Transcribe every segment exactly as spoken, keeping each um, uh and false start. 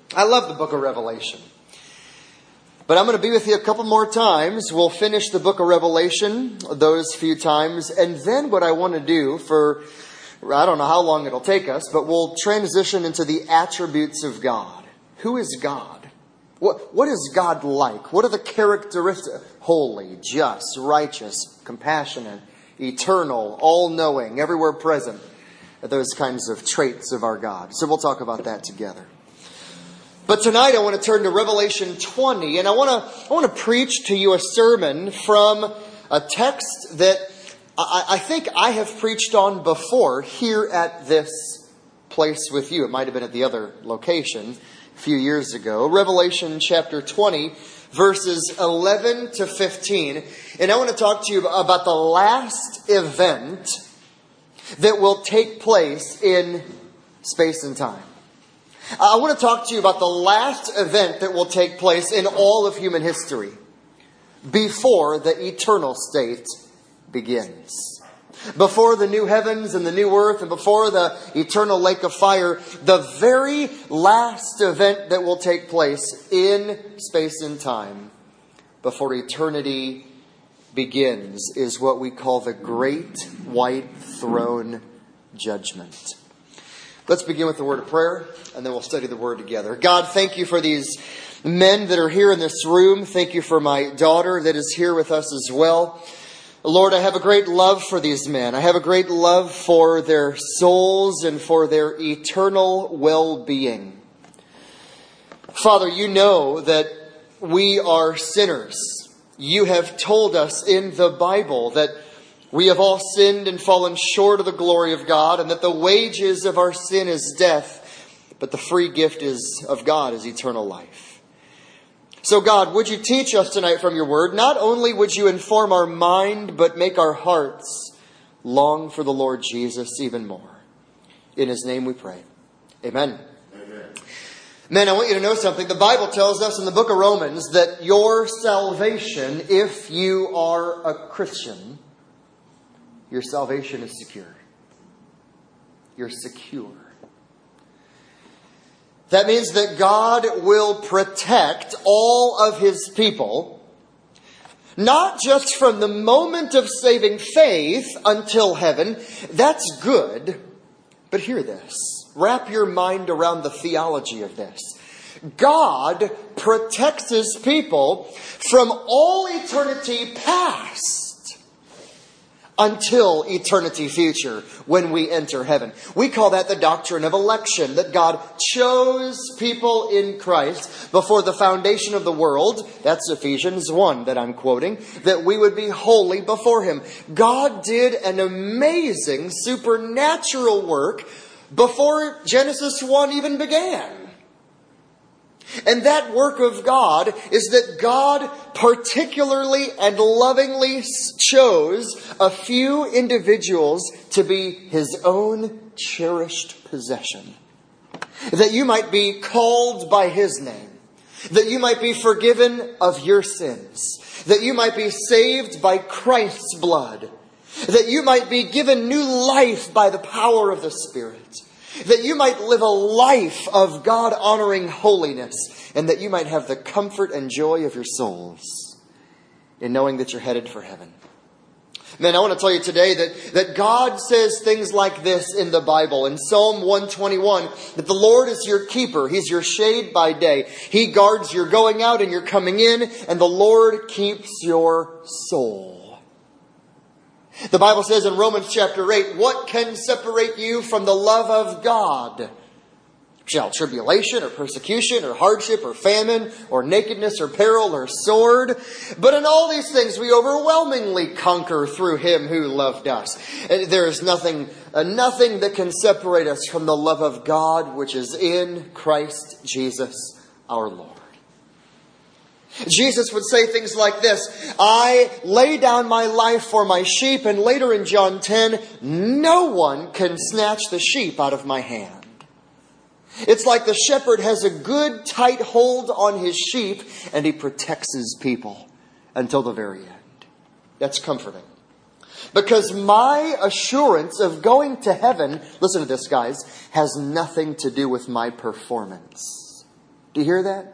I love the book of Revelation. But I'm going to be with you a couple more times. We'll finish the book of Revelation those few times. And then what I want to do for, I don't know how long it'll take us, but we'll transition into the attributes of God. Who is God? What, what is God like? What are the characteristics? Holy, just, righteous, compassionate, eternal, all-knowing, everywhere present. Those kinds of traits of our God. So we'll talk about that together. But tonight I want to turn to Revelation twenty, and I want to I want to preach to you a sermon from a text that I, I think I have preached on before here at this place with you. It might have been at the other location a few years ago. Revelation chapter twenty, verses eleven to fifteen. And I want to talk to you about the last event that will take place in space and time. I want to talk to you about the last event that will take place in all of human history before the eternal state begins. Before the new heavens and the new earth and before the eternal lake of fire, the very last event that will take place in space and time before eternity begins is what we call the Great White Throne Judgment. Let's begin with the word of prayer, and then we'll study the word together. God, thank you for these men that are here in this room. Thank you for my daughter that is here with us as well. Lord, I have a great love for these men. I have a great love for their souls and for their eternal well-being. Father, you know that we are sinners. You have told us in the Bible that we have all sinned and fallen short of the glory of God, and that the wages of our sin is death, but the free gift is of God is eternal life. So God, would you teach us tonight from your word? Not only would you inform our mind, but make our hearts long for the Lord Jesus even more. In his name we pray. Amen. Amen. Men, I want you to know something. The Bible tells us in the book of Romans that your salvation, if you are a Christian, your salvation is secure. You're secure. That means that God will protect all of his people, not just from the moment of saving faith until heaven. That's good. But hear this. Wrap your mind around the theology of this. God protects his people from all eternity past until eternity future, when we enter heaven. We call that the doctrine of election, that God chose people in Christ before the foundation of the world. That's Ephesians one that I'm quoting, that we would be holy before him. God did an amazing supernatural work before Genesis one even began. And that work of God is that God particularly and lovingly chose a few individuals to be his own cherished possession. That you might be called by his name. That you might be forgiven of your sins. That you might be saved by Christ's blood. That you might be given new life by the power of the Spirit. That you might live a life of God-honoring holiness, and that you might have the comfort and joy of your souls in knowing that you're headed for heaven. Man, I want to tell you today that, that God says things like this in the Bible. In Psalm one twenty-one, that the Lord is your keeper. He's your shade by day. He guards your going out and your coming in, and the Lord keeps your soul. The Bible says in Romans chapter eight, what can separate you from the love of God? Shall tribulation or persecution or hardship or famine or nakedness or peril or sword? But in all these things we overwhelmingly conquer through him who loved us. There is nothing, uh, nothing that can separate us from the love of God which is in Christ Jesus our Lord. Jesus would say things like this, I lay down my life for my sheep, and later in John ten, no one can snatch the sheep out of my hand. It's like the shepherd has a good tight hold on his sheep, and he protects his people until the very end. That's comforting. Because my assurance of going to heaven, listen to this guys, has nothing to do with my performance. Do you hear that?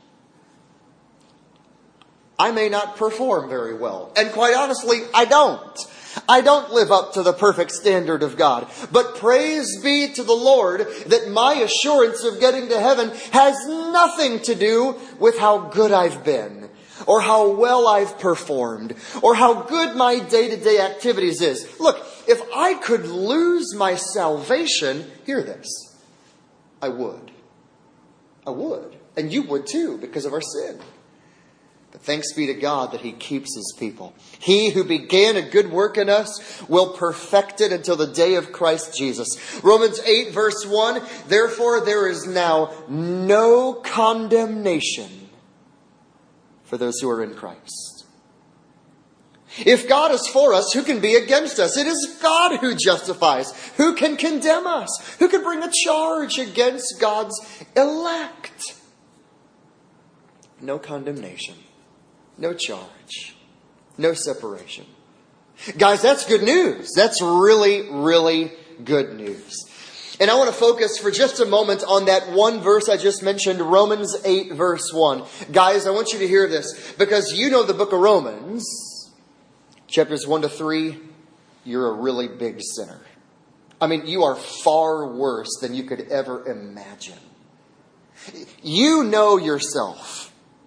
I may not perform very well. And quite honestly, I don't. I don't live up to the perfect standard of God. But praise be to the Lord that my assurance of getting to heaven has nothing to do with how good I've been, or how well I've performed, or how good my day-to-day activities is. Look, if I could lose my salvation, hear this, I would. I would. And you would too, because of our sin. But thanks be to God that He keeps His people. He who began a good work in us will perfect it until the day of Christ Jesus. Romans eight verse one, therefore there is now no condemnation for those who are in Christ. If God is for us, who can be against us? It is God who justifies. Who can condemn us? Who can bring a charge against God's elect? No condemnation. No charge. No separation. Guys, that's good news. That's really, really good news. And I want to focus for just a moment on that one verse I just mentioned, Romans eight verse one. Guys, I want you to hear this, because you know the book of Romans, chapters one to three, you're a really big sinner. I mean, you are far worse than you could ever imagine. You know yourself.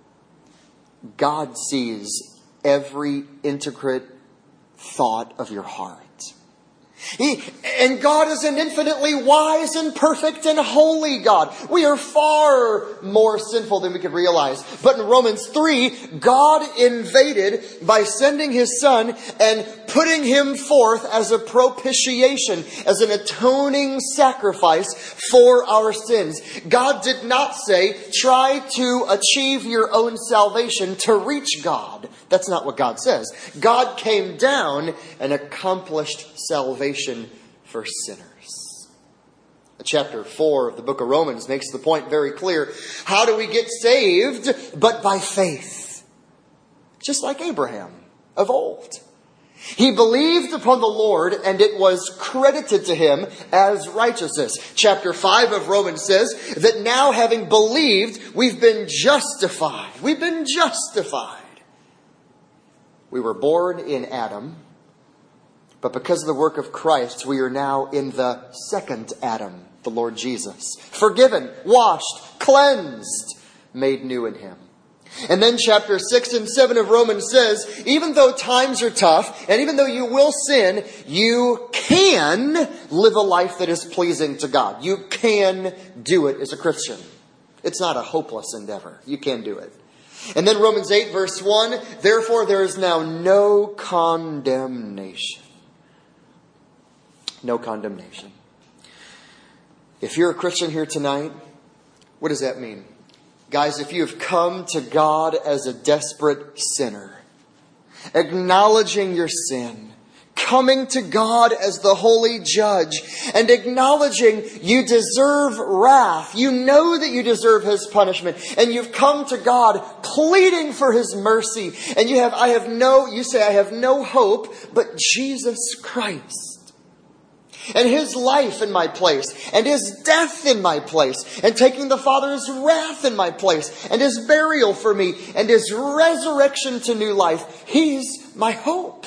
God sees every intricate thought of your heart. He, and God is an infinitely wise and perfect and holy God. We are far more sinful than we could realize. But in Romans three, God invaded by sending His Son and putting Him forth as a propitiation, as an atoning sacrifice for our sins. God did not say, try to achieve your own salvation to reach God. That's not what God says. God came down and accomplished salvation for sinners. Chapter four of the book of Romans makes the point very clear. How do we get saved? But by faith. Just like Abraham of old. He believed upon the Lord, and it was credited to him as righteousness. Chapter five of Romans says that now, having believed, we've been justified. We've been justified. We were born in Adam, but because of the work of Christ, we are now in the second Adam, the Lord Jesus. Forgiven, washed, cleansed, made new in Him. And then chapter six and seven of Romans says, even though times are tough, and even though you will sin, you can live a life that is pleasing to God. You can do it as a Christian. It's not a hopeless endeavor. You can do it. And then Romans eight verse one, therefore there is now no condemnation. No condemnation. If you're a Christian here tonight, what does that mean? Guys, if you have come to God as a desperate sinner, acknowledging your sin, coming to God as the holy judge, and acknowledging you deserve wrath, you know that you deserve His punishment, and you've come to God pleading for His mercy, and you have, I have no, you say, I have no hope but Jesus Christ. And His life in my place, and His death in my place, and taking the Father's wrath in my place, and His burial for me, and His resurrection to new life. He's my hope.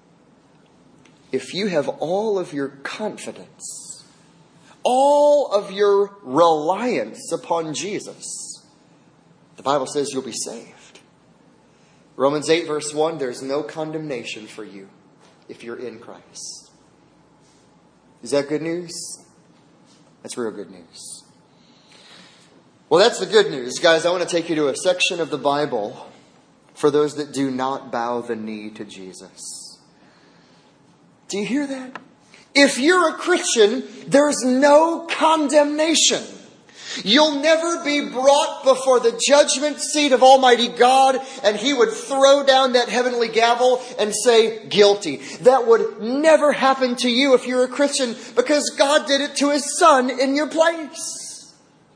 If you have all of your confidence, all of your reliance upon Jesus, the Bible says you'll be saved. Romans eight verse one, there's no condemnation for you if you're in Christ. Is that good news? That's real good news. Well, that's the good news. Guys, I want to take you to a section of the Bible for those that do not bow the knee to Jesus. Do you hear that? If you're a Christian, there's no condemnation. You'll never be brought before the judgment seat of Almighty God and He would throw down that heavenly gavel and say, guilty. That would never happen to you if you're a Christian, because God did it to His Son in your place.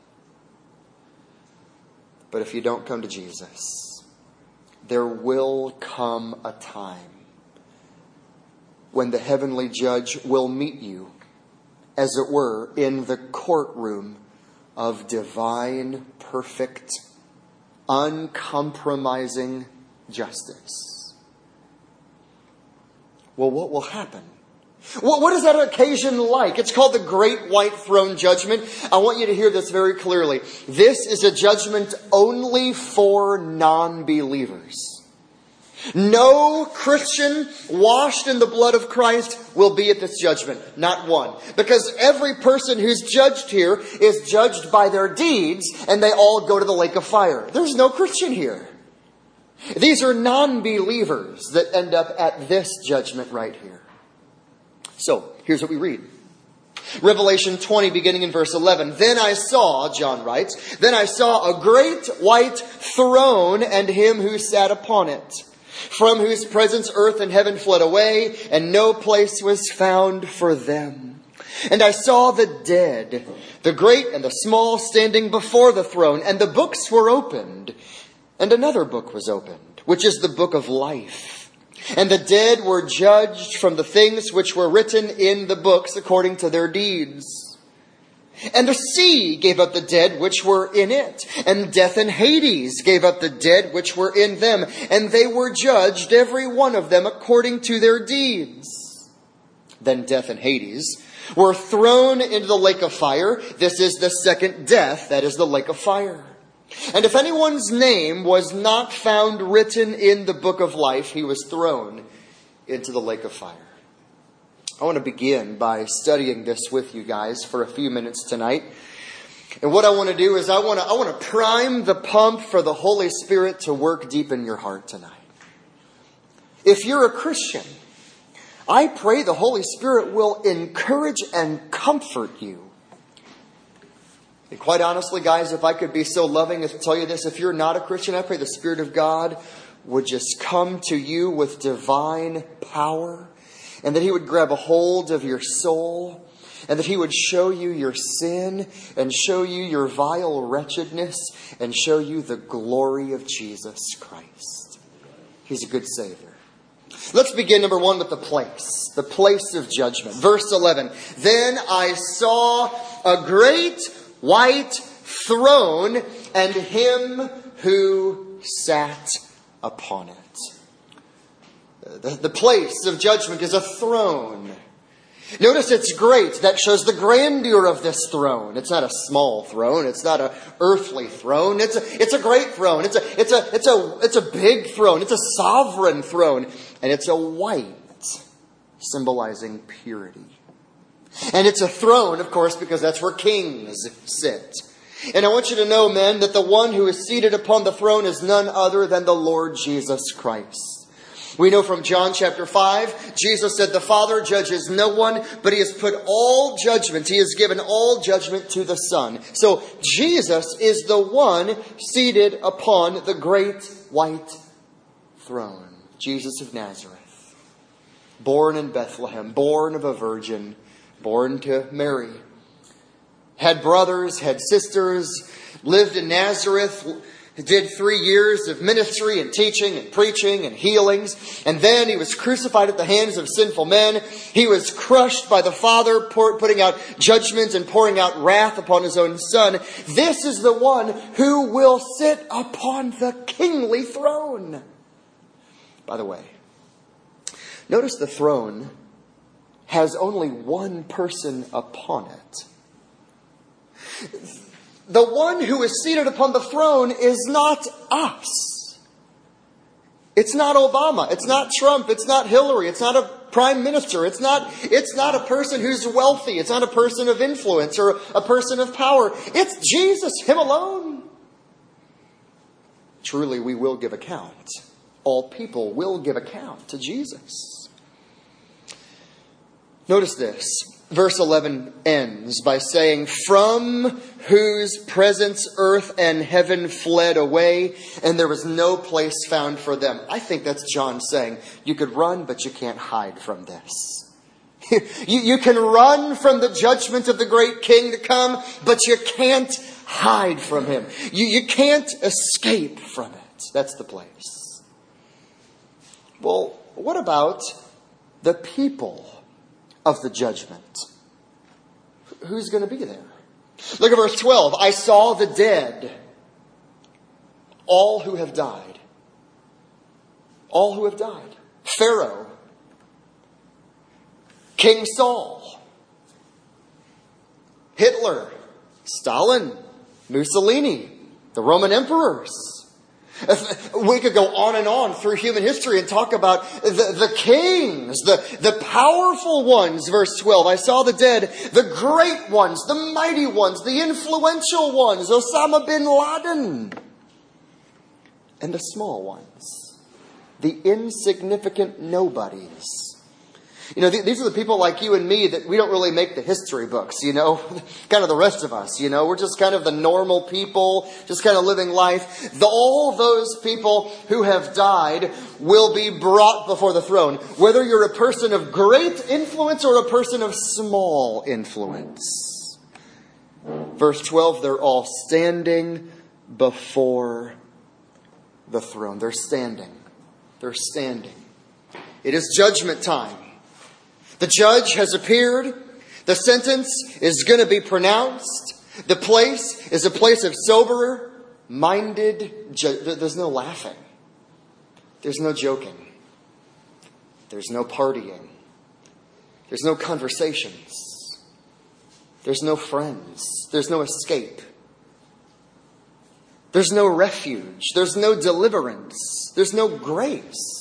But if you don't come to Jesus, there will come a time when the heavenly judge will meet you, as it were, in the courtroom of divine perfect, uncompromising justice. Well, what will happen? What, what is that occasion like? It's called the Great White Throne Judgment. I want you to hear this very clearly. This is a judgment only for non-believers. No Christian washed in the blood of Christ will be at this judgment. Not one. Because every person who's judged here is judged by their deeds, and they all go to the lake of fire. There's no Christian here. These are non-believers that end up at this judgment right here. So, here's what we read. Revelation twenty, beginning in verse eleven. Then I saw, John writes, then I saw a great white throne and him who sat upon it, from whose presence earth and heaven fled away, and no place was found for them. And I saw the dead, the great and the small, standing before the throne, and the books were opened. And another book was opened, which is the book of life. And the dead were judged from the things which were written in the books according to their deeds. And the sea gave up the dead which were in it. And death and Hades gave up the dead which were in them. And they were judged, every one of them, according to their deeds. Then death and Hades were thrown into the lake of fire. This is the second death, that is the lake of fire. And if anyone's name was not found written in the book of life, he was thrown into the lake of fire. I want to begin by studying this with you guys for a few minutes tonight. And what I want to do is I want to, I want to prime the pump for the Holy Spirit to work deep in your heart tonight. If you're a Christian, I pray the Holy Spirit will encourage and comfort you. And quite honestly, guys, if I could be so loving as to tell you this, if you're not a Christian, I pray the Spirit of God would just come to you with divine power, and that He would grab a hold of your soul, and that He would show you your sin, and show you your vile wretchedness, and show you the glory of Jesus Christ. He's a good Savior. Let's begin, number one, with the place. The place of judgment. Verse eleven. Then I saw a great white throne and him who sat upon it. The, the place of judgment is a throne. Notice it's great. That shows the grandeur of this throne. It's not a small throne. It's not an earthly throne. It's a, it's a great throne. It's a, it's a, it's a, it's a big throne. It's a sovereign throne. And it's a white, symbolizing purity. And it's a throne, of course, because that's where kings sit. And I want you to know, men, that the one who is seated upon the throne is none other than the Lord Jesus Christ. We know from John chapter five, Jesus said, the Father judges no one, but He has put all judgment, He has given all judgment to the Son. So Jesus is the one seated upon the great white throne. Jesus of Nazareth, born in Bethlehem, born of a virgin, born to Mary, had brothers, had sisters, lived in Nazareth, did three years of ministry and teaching and preaching and healings. And then He was crucified at the hands of sinful men. He was crushed by the Father, putting out judgment and pouring out wrath upon His own Son. This is the one who will sit upon the kingly throne. By the way, notice the throne has only one person upon it. The one who is seated upon the throne is not us. It's not Obama. It's not Trump. It's not Hillary. It's not a prime minister. It's not, it's not a person who's wealthy. It's not a person of influence or a person of power. It's Jesus, Him alone. Truly, we will give account. All people will give account to Jesus. Notice this. Verse eleven ends by saying, from whose presence earth and heaven fled away, and there was no place found for them. I think that's John saying, you could run, but you can't hide from this. you, you can run from the judgment of the great King to come, but you can't hide from Him. You, you can't escape from it. That's the place. Well, what about the people of the judgment? Who's going to be there? Look at verse twelve. I saw the dead. all who have died. All who have died. Pharaoh. King Saul. Hitler. Stalin. Mussolini. The Roman emperors. We could go on and on through human history and talk about the, the kings, the, the powerful ones, verse twelve. I saw the dead, the great ones, the mighty ones, the influential ones, Osama bin Laden. And the small ones, the insignificant nobodies. You know, th- these are the people like you and me that we don't really make the history books, you know. Kind of the rest of us, you know. We're just kind of the normal people, just kind of living life. The, all those people who have died will be brought before the throne. Whether you're a person of great influence or a person of small influence. Verse twelve, they're all standing before the throne. They're standing. They're standing. It is judgment time. The judge has appeared. The sentence is going to be pronounced. The place is a place of sober-minded ju- There's no laughing. There's no joking. There's no partying. There's no conversations. There's no friends. There's no escape. There's no refuge. There's no deliverance. There's no grace.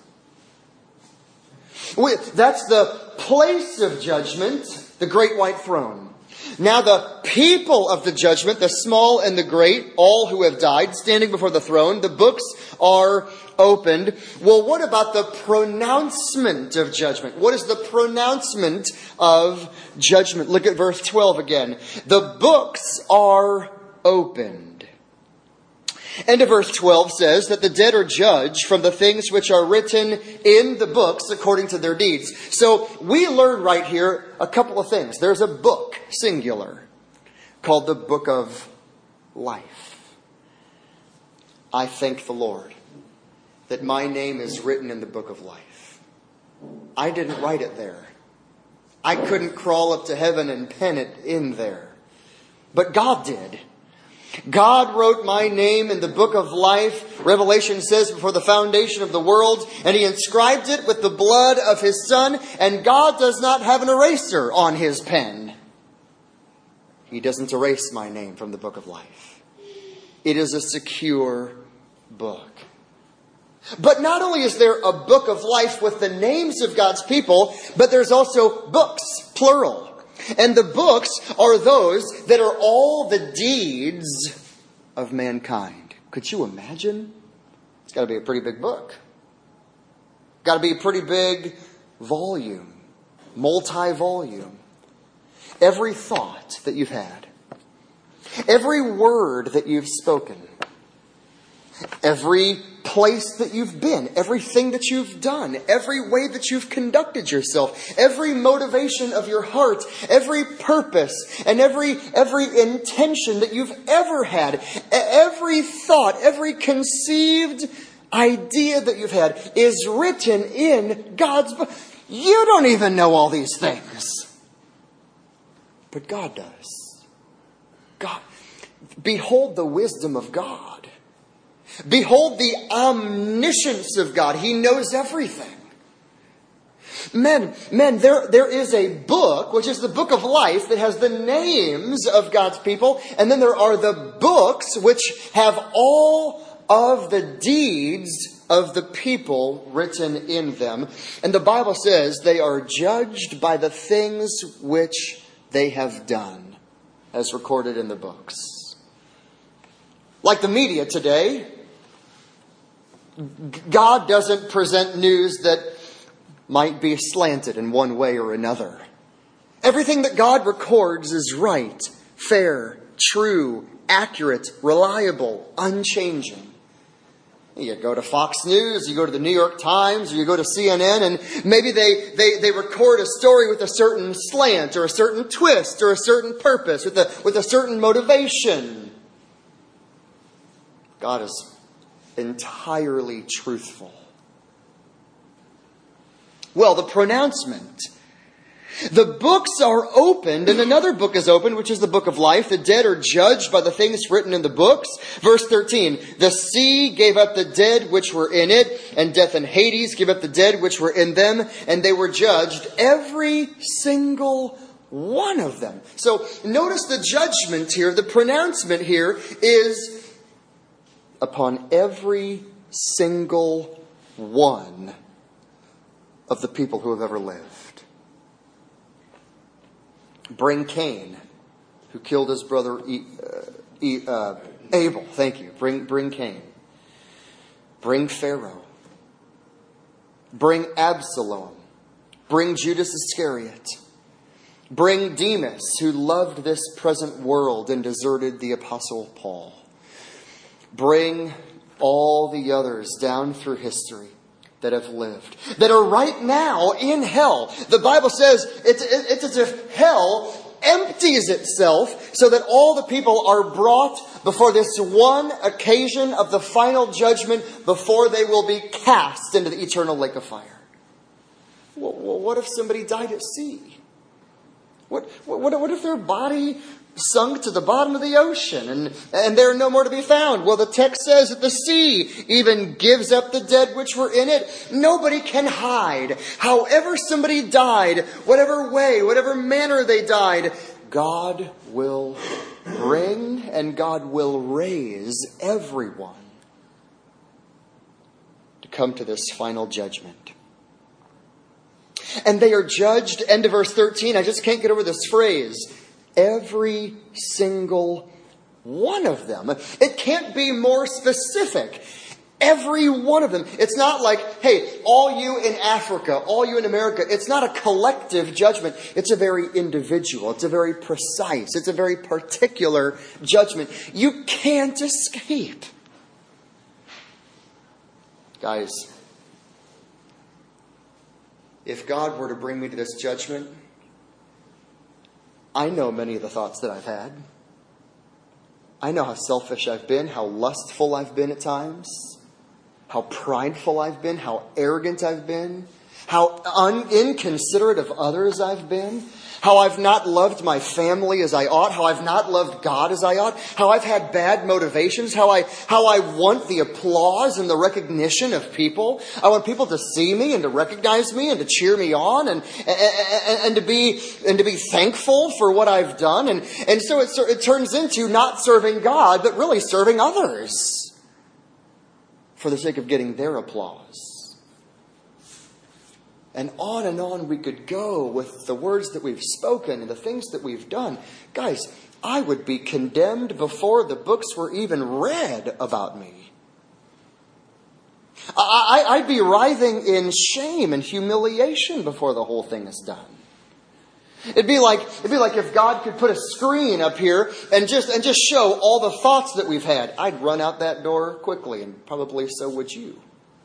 We, that's the place of judgment, the great white throne. Now the people of the judgment, the small and the great, all who have died, standing before the throne, the books are opened. Well, what about the pronouncement of judgment? What is the pronouncement of judgment? Look at verse twelve again. The books are opened. End of verse twelve says that the dead are judged from the things which are written in the books according to their deeds. So we learn right here a couple of things. There's a book, singular, called the Book of Life. I thank the Lord that my name is written in the Book of Life. I didn't write it there. I couldn't crawl up to heaven and pen it in there. But God did. God wrote my name in the book of life, Revelation says, before the foundation of the world, and He inscribed it with the blood of His Son, and God does not have an eraser on His pen. He doesn't erase my name from the book of life. It is a secure book. But not only is there a book of life with the names of God's people, but there's also books, plural. And the books are those that are all the deeds of mankind. Could you imagine? It's got to be a pretty big book. Got to be a pretty big volume. Multi-volume. Every thought that you've had. Every word that you've spoken. Every place that you've been, everything that you've done, every way that you've conducted yourself, every motivation of your heart, every purpose, and every every intention that you've ever had, every thought, every conceived idea that you've had is written in God's book. You don't even know all these things. But God does. God. Behold the wisdom of God. Behold the omniscience of God. He knows everything. Men, men, there, there is a book, which is the book of life, that has the names of God's people. And then there are the books which have all of the deeds of the people written in them. And the Bible says they are judged by the things which they have done, as recorded in the books. Like the media today, God doesn't present news that might be slanted in one way or another. Everything that God records is right, fair, true, accurate, reliable, unchanging. You go to Fox News, you go to the New York Times, or you go to C N N, and maybe they, they, they record a story with a certain slant, or a certain twist, or a certain purpose, with a, with a certain motivation. God is entirely truthful. Well, the pronouncement. The books are opened, and another book is opened, which is the book of life. The dead are judged by the things written in the books. Verse thirteen, the sea gave up the dead which were in it, and death and Hades gave up the dead which were in them, and they were judged, every single one of them. So notice the judgment here, the pronouncement here is upon every single one of the people who have ever lived. Bring Cain, who killed his brother e, uh, e, uh, Abel. Thank you. Bring, bring Cain. Bring Pharaoh. Bring Absalom. Bring Judas Iscariot. Bring Demas, who loved this present world and deserted the Apostle Paul. Bring all the others down through history that have lived, that are right now in hell. The Bible says it's, it's as if hell empties itself so that all the people are brought before this one occasion of the final judgment before they will be cast into the eternal lake of fire. Well, what if somebody died at sea? What, what, what if their body sunk to the bottom of the ocean and, and they're no more to be found? Well, the text says that the sea even gives up the dead which were in it. Nobody can hide. However somebody died, whatever way, whatever manner they died, God will bring and God will raise everyone to come to this final judgment. And they are judged, end of verse thirteen. I just can't get over this phrase. Every single one of them. It can't be more specific. Every one of them. It's not like, hey, all you in Africa, all you in America. It's not a collective judgment. It's a very individual. It's a very precise. It's a very particular judgment. You can't escape. Guys, if God were to bring me to this judgment, I know many of the thoughts that I've had. I know how selfish I've been, how lustful I've been at times, how prideful I've been, how arrogant I've been, how un- inconsiderate of others I've been, how I've not loved my family as I ought, how I've not loved God as I ought, how I've had bad motivations, how I how I want the applause and the recognition of people. I want people to see me and to recognize me and to cheer me on and and, and to be and to be thankful for what I've done. And and so it, it turns into not serving God, but really serving others for the sake of getting their applause. And on and on we could go with the words that we've spoken and the things that we've done. Guys, I would be condemned before the books were even read about me. I, I, I'd be writhing in shame and humiliation before the whole thing is done. It'd be like it'd be like if God could put a screen up here and just and just show all the thoughts that we've had. I'd run out that door quickly, and probably so would you.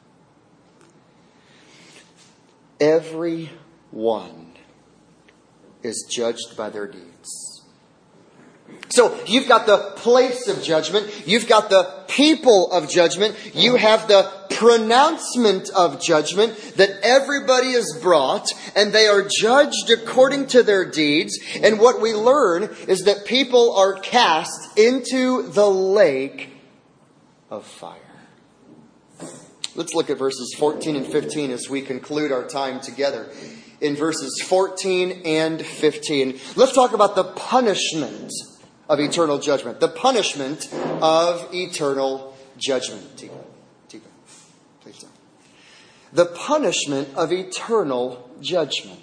Every one is judged by their deeds. So you've got the place of judgment. You've got the people of judgment. You have the pronouncement of judgment that everybody is brought and they are judged according to their deeds. And what we learn is that people are cast into the lake of fire. Let's look at verses fourteen and fifteen as we conclude our time together. In verses fourteen and fifteen, let's talk about the punishment of eternal judgment. The punishment of eternal judgment. Tika, Tika, please don't. The punishment of eternal judgment.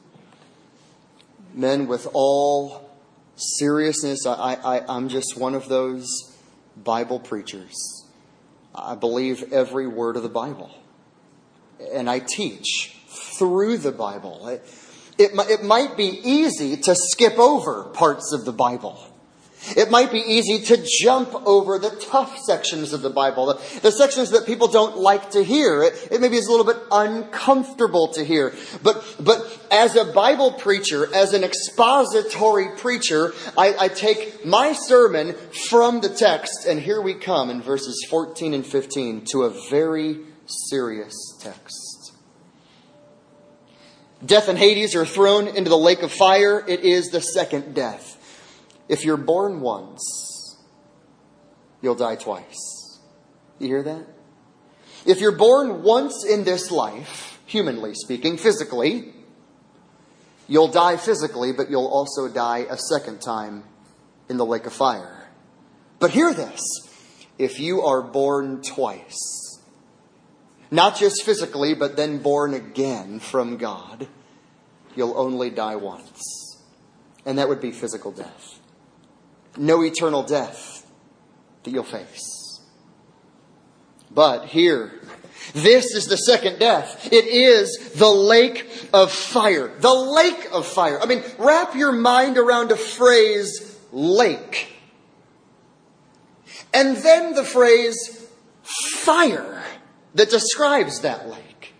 Men, with all seriousness, I, I, I'm just one of those Bible preachers. I believe every word of the Bible. And I teach through the Bible. It, it, it might be easy to skip over parts of the Bible. It might be easy to jump over the tough sections of the Bible, the, the sections that people don't like to hear. It, it maybe is a little bit uncomfortable to hear. But but as a Bible preacher, as an expository preacher, I, I take my sermon from the text, and here we come in verses fourteen and fifteen to a very serious text. Death and Hades are thrown into the lake of fire. It is the second death. If you're born once, you'll die twice. You hear that? If you're born once in this life, humanly speaking, physically, you'll die physically, but you'll also die a second time in the lake of fire. But hear this. If you are born twice, not just physically, but then born again from God, you'll only die once. And that would be physical death. No eternal death that you'll face. But here, this is the second death. It is the lake of fire. The lake of fire. I mean, wrap your mind around a phrase, lake. And then the phrase, fire, that describes that lake.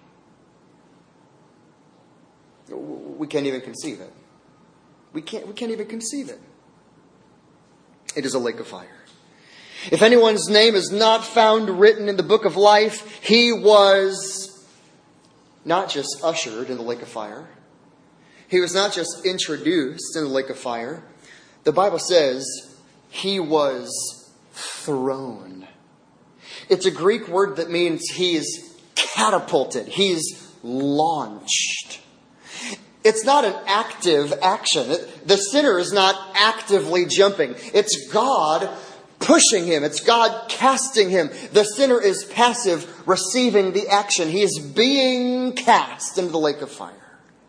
We can't even conceive it. We can't, we can't even conceive it. It is a lake of fire. If anyone's name is not found written in the book of life, he was not just ushered in the lake of fire. He was not just introduced in the lake of fire. The Bible says he was thrown. It's a Greek word that means he's catapulted. He's launched. It's not an active action. The sinner is not actively jumping. It's God pushing him. It's God casting him. The sinner is passive, receiving the action. He is being cast into the lake of fire.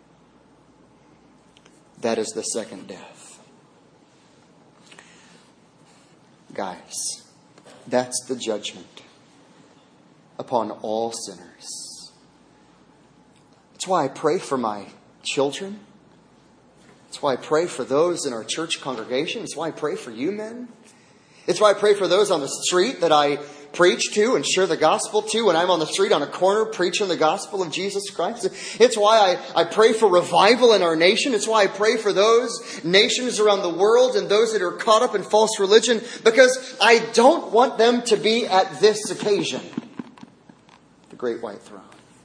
That is the second death. Guys, that's the judgment upon all sinners. That's why I pray for my children. That's why I pray for those in our church congregation. It's why I pray for you men. It's why I pray for those on the street that I preach to and share the gospel to when I'm on the street on a corner preaching the gospel of Jesus Christ. It's why I, I pray for revival in our nation. It's why I pray for those nations around the world and those that are caught up in false religion, because I don't want them to be at this occasion, the great white throne.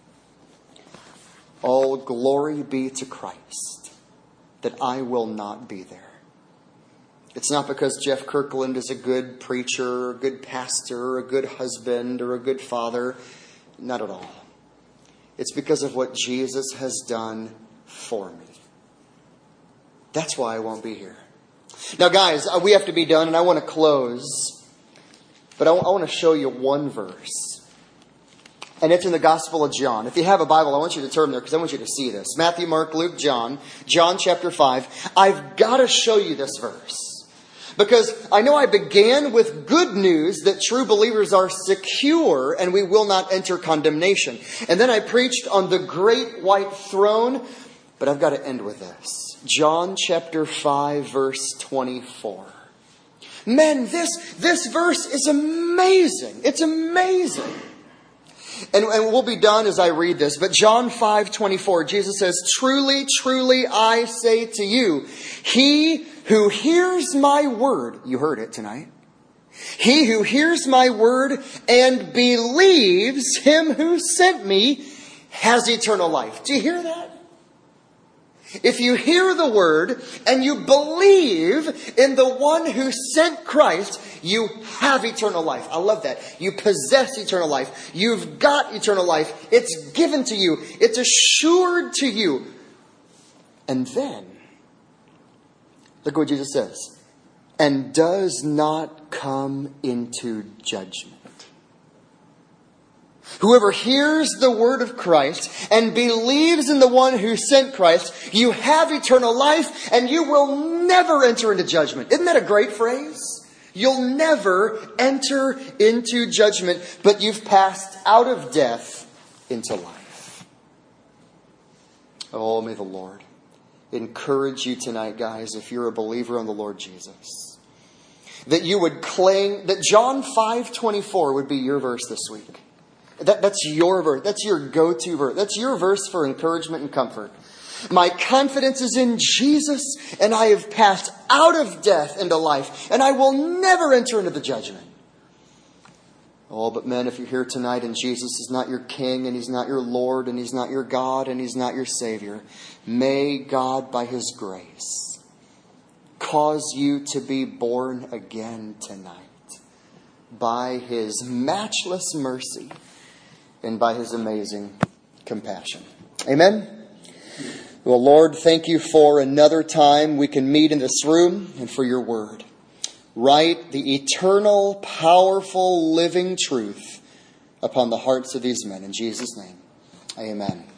All glory be to Christ that I will not be there. It's not because Jeff Kirkland is a good preacher, or a good pastor, or a good husband, or a good father. Not at all. It's because of what Jesus has done for me. That's why I won't be here. Now, guys, we have to be done, and I want to close. But I want to show you one verse. And it's in the Gospel of John. If you have a Bible, I want you to turn there because I want you to see this. Matthew, Mark, Luke, John. John chapter five. I've got to show you this verse. Because I know I began with good news that true believers are secure and we will not enter condemnation. And then I preached on the great white throne. But I've got to end with this. John chapter five, verse twenty-four. Men, this, this verse is amazing. It's amazing. And, and we'll be done as I read this. But John five twenty-four, Jesus says, "Truly, truly, I say to you, he who hears my word," you heard it tonight, "he who hears my word and believes him who sent me has eternal life." Do you hear that? If you hear the word and you believe in the one who sent Christ, you have eternal life. I love that. You possess eternal life. You've got eternal life. It's given to you. It's assured to you. And then, look what Jesus says. "And does not come into judgment. Whoever hears the word of Christ and believes in the one who sent Christ, you have eternal life and you will never enter into judgment." Isn't that a great phrase? You'll never enter into judgment, but you've passed out of death into life. Oh, may the Lord encourage you tonight, guys, if you're a believer in the Lord Jesus, that you would claim that John five twenty-four would be your verse this week. That, that's your verse. That's your go-to verse. That's your verse for encouragement and comfort. My confidence is in Jesus, and I have passed out of death into life, and I will never enter into the judgment. Oh, but men, if you're here tonight and Jesus is not your King and He's not your Lord and He's not your God and He's not your Savior, may God, by His grace, cause you to be born again tonight by His matchless mercy and by His amazing compassion. Amen? Well, Lord, thank you for another time we can meet in this room and for your word. Write the eternal, powerful, living truth upon the hearts of these men. In Jesus' name, amen.